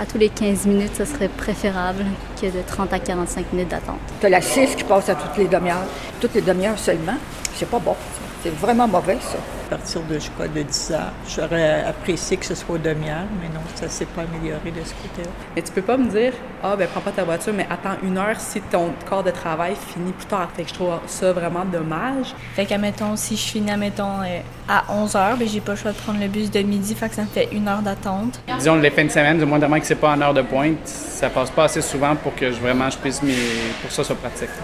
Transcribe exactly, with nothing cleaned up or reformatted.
à tous les quinze minutes, ce serait préférable que de trente à quarante-cinq minutes d'attente. Tu as la six qui passe à toutes les demi-heures. Toutes les demi-heures seulement. C'est pas bon, ça. C'est vraiment mauvais, ça. À partir de, je crois, de dix heures, j'aurais apprécié que ce soit aux demi-heures, mais non, ça ne s'est pas amélioré de ce côté-là. Mais tu peux pas me dire, ah, ben prends pas ta voiture, mais attends une heure si ton corps de travail finit plus tard. Fait que je trouve ça vraiment dommage. Fait qu'admettons, si je finis, admettons, à onze heures, ben j'ai pas le choix de prendre le bus de midi, fait que ça me fait une heure d'attente. Disons, les fins de semaine, du moins que c'est pas en heure de pointe, ça passe pas assez souvent pour que je, vraiment je puisse, mes... pour que ça soit pratique.